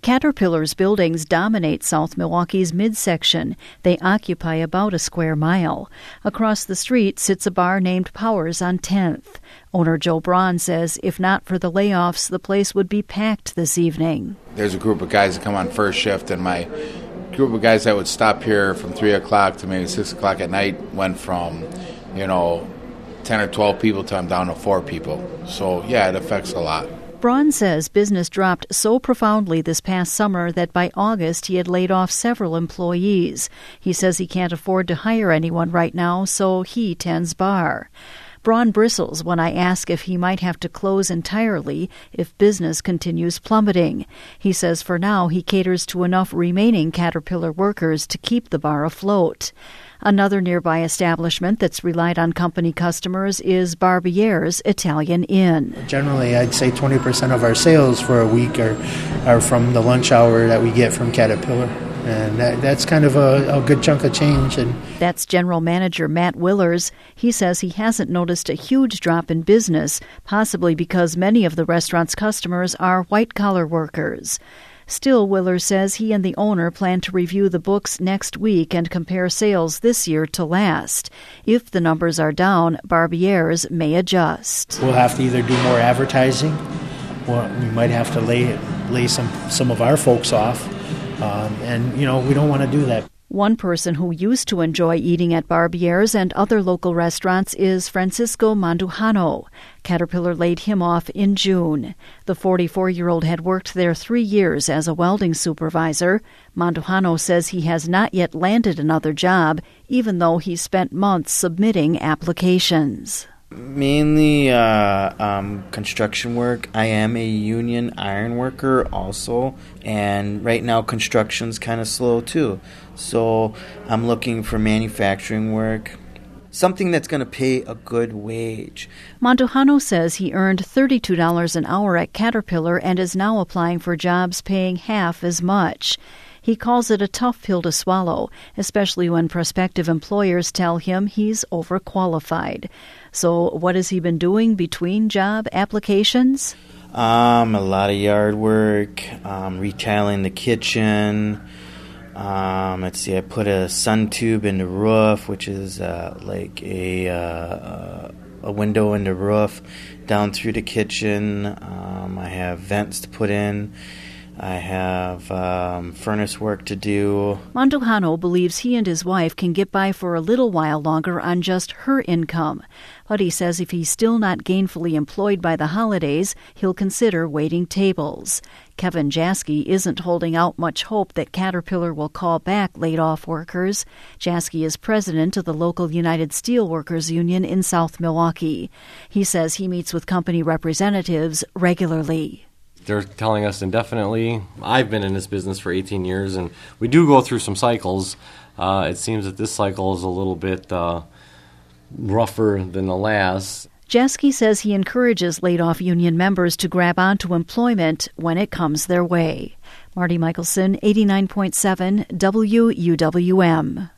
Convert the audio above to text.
Caterpillar's buildings dominate South Milwaukee's midsection. They occupy about a square mile. Across the street sits a bar named Powers on 10th. Owner Joe Braun says if not for the layoffs, the place would be packed this evening. There's a group of guys that come on first shift, and my group of guys that would stop here from 3 o'clock to maybe 6 o'clock at night went from, 10 or 12 people to I'm down to 4 people. So, yeah, it affects a lot. Braun says business dropped so profoundly this past summer that by August he had laid off several employees. He says he can't afford to hire anyone right now, so he tends bar. Braun bristles when I ask if he might have to close entirely if business continues plummeting. He says for now he caters to enough remaining Caterpillar workers to keep the bar afloat. Another nearby establishment that's relied on company customers is Barbier's Italian Inn. Generally, I'd say 20% of our sales for a week are from the lunch hour that we get from Caterpillar. And that's kind of a good chunk of change. And that's General Manager Matt Willers. He says he hasn't noticed a huge drop in business, possibly because many of the restaurant's customers are white-collar workers. Still, Willers says he and the owner plan to review the books next week and compare sales this year to last. If the numbers are down, Barbier's may adjust. We'll have to either do more advertising, or we might have to lay some of our folks off. We don't want to do that. One person who used to enjoy eating at Barbier's and other local restaurants is Francisco Mandujano. Caterpillar laid him off in June. The 44-year-old had worked there 3 years as a welding supervisor. Mandujano says he has not yet landed another job, even though he spent months submitting applications. Mainly construction work. I am a union iron worker also, and right now construction's kind of slow too. So I'm looking for manufacturing work, something that's going to pay a good wage. Mandujano says he earned $32 an hour at Caterpillar and is now applying for jobs paying half as much. He calls it a tough pill to swallow, especially when prospective employers tell him he's overqualified. So what has he been doing between job applications? A lot of yard work, retiling the kitchen. I put a sun tube in the roof, which is like a window in the roof down through the kitchen. I have vents to put in. I have furnace work to do. Mandujano believes he and his wife can get by for a little while longer on just her income. But he says if he's still not gainfully employed by the holidays, he'll consider waiting tables. Kevin Jaski isn't holding out much hope that Caterpillar will call back laid-off workers. Jaski is president of the local United Steelworkers Union in South Milwaukee. He says he meets with company representatives regularly. They're telling us indefinitely. I've been in this business for 18 years, and we do go through some cycles. It seems that this cycle is a little bit rougher than the last. Jaski says he encourages laid-off union members to grab onto employment when it comes their way. Marty Michelson, 89.7 WUWM.